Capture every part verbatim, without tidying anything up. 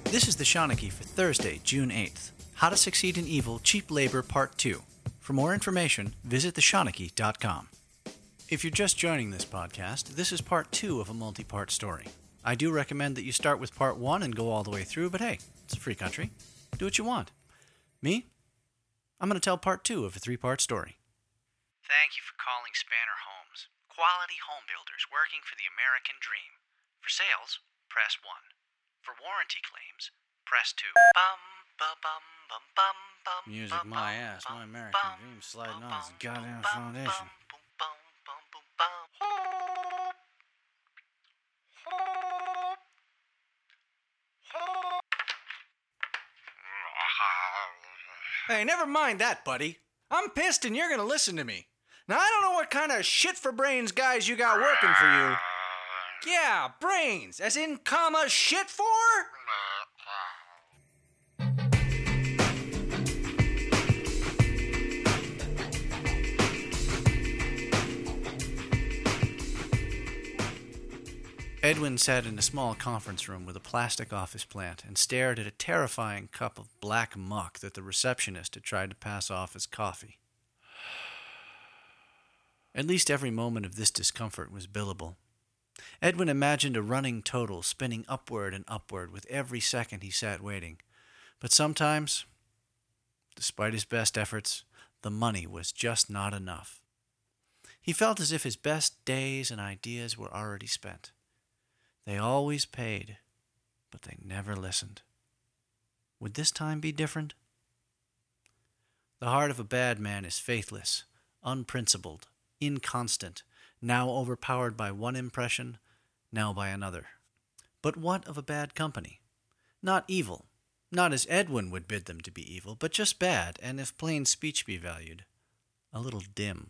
This is the Shawnee for Thursday, June eighth. How to Succeed in Evil, Cheap Labor, Part two. For more information, visit the shawnee dot com. If you're just joining this podcast, this is part two of a multi-part story. I do recommend that you start with part one and go all the way through, but hey, it's a free country. Do what you want. Me? I'm going to tell part two of a three-part story. Thank you for calling Spanner Homes. Quality home builders working for the American dream. For sales, press one. For warranty claims, press two. Bum, ba, bum, bum, bum, bum, Music, bum, my bum, ass, bum, my American bum, dream sliding bum, on this bum, goddamn bum, foundation. bum, bum, bum, bum, bum. Hey, never mind that, buddy. I'm pissed and you're gonna listen to me. Now, I don't know what kind of shit for brains guys you got working for you. Yeah, brains, as in comma shit for? Edwin sat in a small conference room with a plastic office plant and stared at a terrifying cup of black muck that the receptionist had tried to pass off as coffee. At least every moment of this discomfort was billable. Edwin imagined a running total spinning upward and upward with every second he sat waiting. But sometimes, despite his best efforts, the money was just not enough. He felt as if his best days and ideas were already spent. They always paid, but they never listened. Would this time be different? The heart of a bad man is faithless, unprincipled, inconstant, now overpowered by one impression, now by another. But what of a bad company? Not evil, not as Edwin would bid them to be evil, but just bad, and if plain speech be valued, a little dim.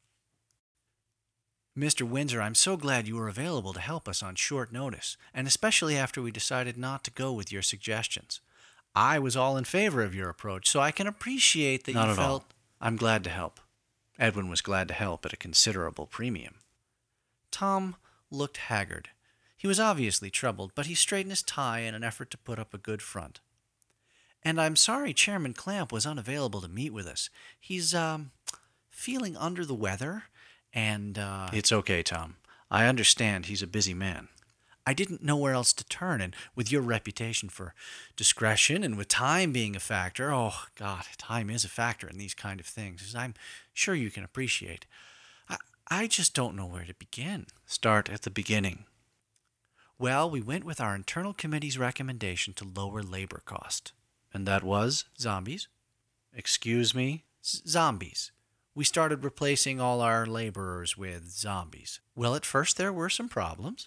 Mister Windsor, I'm so glad you were available to help us on short notice, and especially after we decided not to go with your suggestions. I was all in favor of your approach, so I can appreciate that Not you at felt... all. I'm glad to help. Edwin was glad to help at a considerable premium. Tom looked haggard. He was obviously troubled, but he straightened his tie in an effort to put up a good front. And I'm sorry Chairman Clamp was unavailable to meet with us. He's, um, feeling under the weather, and, uh... It's okay, Tom. I understand he's a busy man. I didn't know where else to turn, and with your reputation for discretion and with time being a factor, oh, God, time is a factor in these kind of things, as I'm sure you can appreciate. I, I just don't know where to begin. Start at the beginning. Well, we went with our internal committee's recommendation to lower labor cost. And that was? Zombies. Excuse me? Z- zombies. We started replacing all our laborers with zombies. Well, at first there were some problems.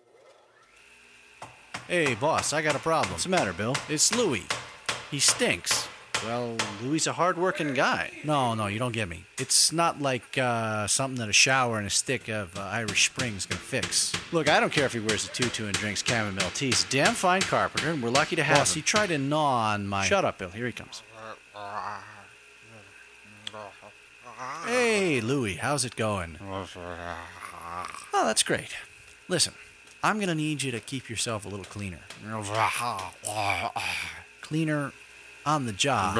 Hey, boss, I got a problem. What's the matter, Bill? It's Louis. He stinks. Well, Louis's a hard-working guy. No, no, you don't get me. It's not like uh, something that a shower and a stick of uh, Irish Springs can fix. Look, I don't care if he wears a tutu and drinks chamomile tea. He's a damn fine carpenter, and we're lucky to have Boss, him. he tried to gnaw on my... Shut up, Bill. Here he comes. Hey, Louis, how's it going? Oh, that's great. Listen, I'm going to need you to keep yourself a little cleaner. Cleaner on the job.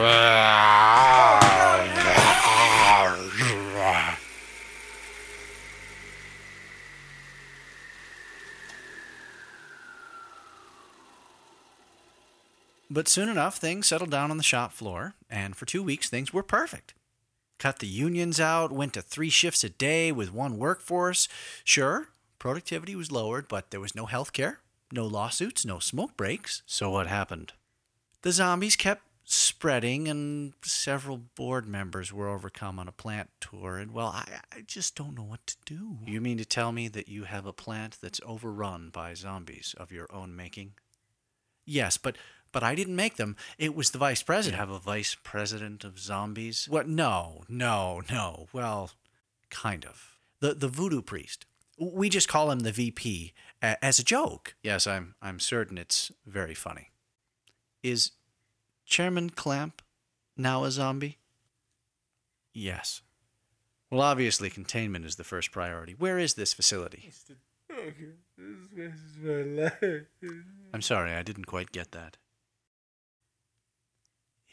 But soon enough, things settled down on the shop floor, and for two weeks things were perfect. Cut the unions out, went to three shifts a day with one workforce. Sure, productivity was lowered, but there was no health care, no lawsuits, no smoke breaks. So what happened? The zombies kept spreading, and several board members were overcome on a plant tour, and, well, I, I just don't know what to do. You mean to tell me that you have a plant that's overrun by zombies of your own making? Yes, but... But I didn't make them. It was the vice president. You have a vice president of zombies? What? No, no, no. Well, kind of. The the voodoo priest. We just call him the V P uh, as a joke. Yes, I'm I'm certain it's very funny. Is Chairman Clamp now a zombie? Yes. Well, obviously, containment is the first priority. Where is this facility? This is my life. I'm sorry, I didn't quite get that.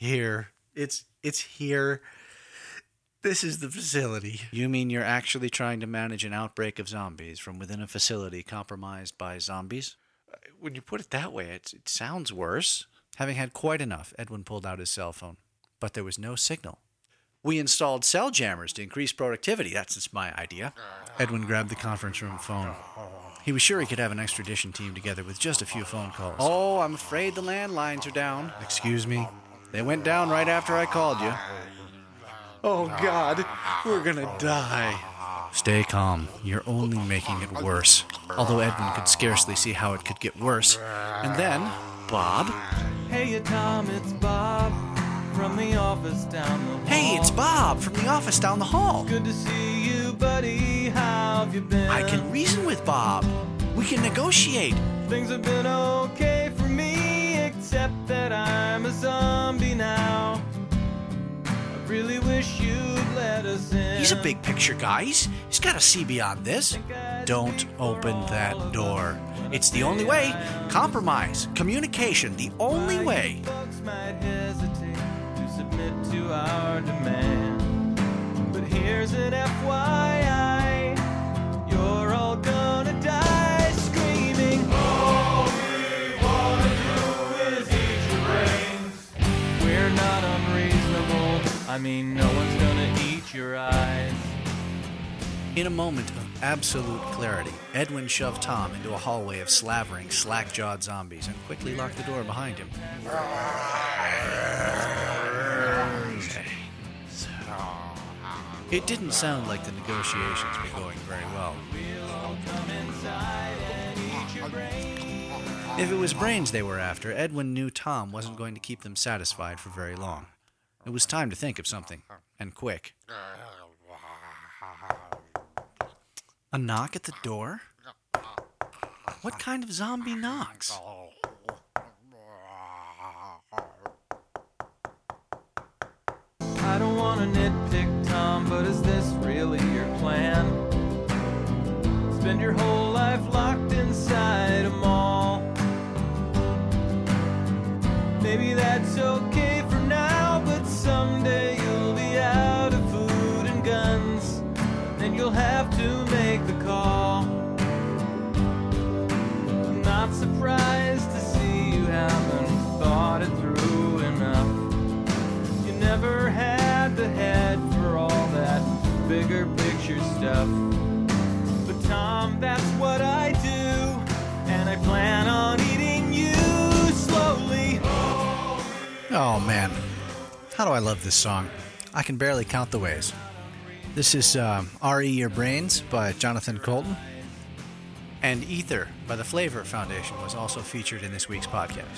here. It's it's here. This is the facility. You mean you're actually trying to manage an outbreak of zombies from within a facility compromised by zombies? When you put it that way, it, it sounds worse. Having had quite enough, Edwin pulled out his cell phone. But there was no signal. We installed cell jammers to increase productivity. That's just my idea. Edwin grabbed the conference room phone. He was sure he could have an extradition team together with just a few phone calls. Oh, I'm afraid the landlines are down. Excuse me? They went down right after I called you. Oh, God, we're gonna die. Stay calm. You're only making it worse. Although Edwin could scarcely see how it could get worse. And then, Bob. Hey, Tom, it's Bob from the office down the hall. Hey, it's Bob from the office down the hall. Good to see you, buddy. How have you been? I can reason with Bob. We can negotiate. Things have been okay for me, except that I'm a zombie now. I really wish you'd let us in. He's a big picture guy. He's, he's got to see beyond this. Don't open that door. It's the only way. Compromise. Communication. The only way. Folks might hesitate to submit to our demand. But here's an F Y I. You're all gonna die screaming. All we wanna do is eat your brains. We're not unreasonable. I mean, no one's gonna eat your eyes. In a moment of absolute clarity, Edwin shoved Tom into a hallway of slavering, slack-jawed zombies and quickly locked the door behind him. It didn't sound like the negotiations were going very well. If it was brains they were after, Edwin knew Tom wasn't going to keep them satisfied for very long. It was time to think of something, and quick. A knock at the door? What kind of zombie knocks? I don't want to nitpick, Tom, but is this really your plan? Spend your whole life locked inside a mall. Maybe that's okay for now, but someday you'll be out of food and guns, and you'll have to make the call. I'm not surprised to see you haven't thought it through enough. You never had the head for all that bigger picture stuff. But Tom, that's what I do, and I plan on eating you slowly. Oh man, how do I love this song? I can barely count the ways. This is uh, R E Your Brains by Jonathan Colton. And Ether by the Flavor Foundation was also featured in this week's podcast.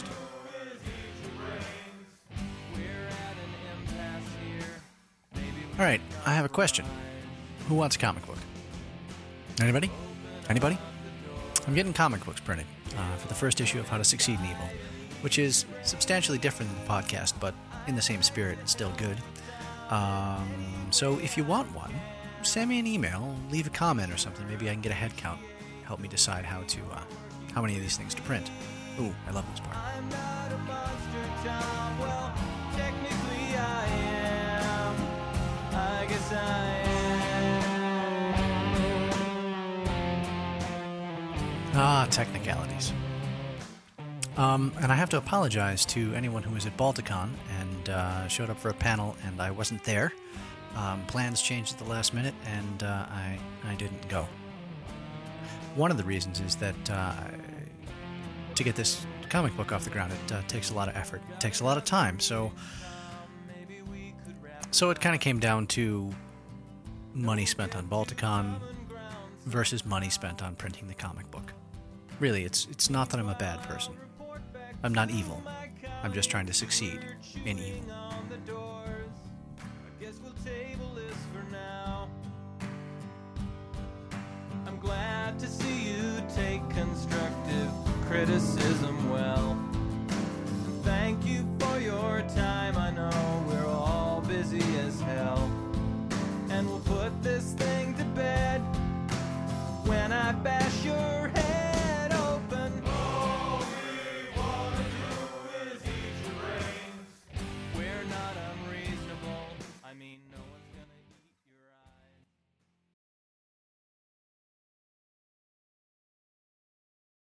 All right, I have a question. Who wants a comic book? Anybody? Anybody? I'm getting comic books printed uh, for the first issue of How to Succeed in Evil, which is substantially different than the podcast, but in the same spirit and still good. Um, so if you want one, send me an email, leave a comment or something. Maybe I can get a head count, help me decide how to uh, how many of these things to print. Ooh, I love this part. I'm not a monster, Tom. Well, technically I am. I guess I am. Ah, technicalities. Um, and I have to apologize to anyone who was at Balticon and uh, showed up for a panel and I wasn't there. Um, plans changed at the last minute and uh, I, I didn't go. One of the reasons is that uh, to get this comic book off the ground, it uh, takes a lot of effort. It takes a lot of time. So, so it kind of came down to money spent on Balticon versus money spent on printing the comic book. Really, it's it's not that I'm a bad person. I'm not evil. I'm just trying to succeed in evil. I'm glad to see you take constructive criticism well. And thank you for your time. I know we're all busy as hell. And we'll put this thing to bed when I bash your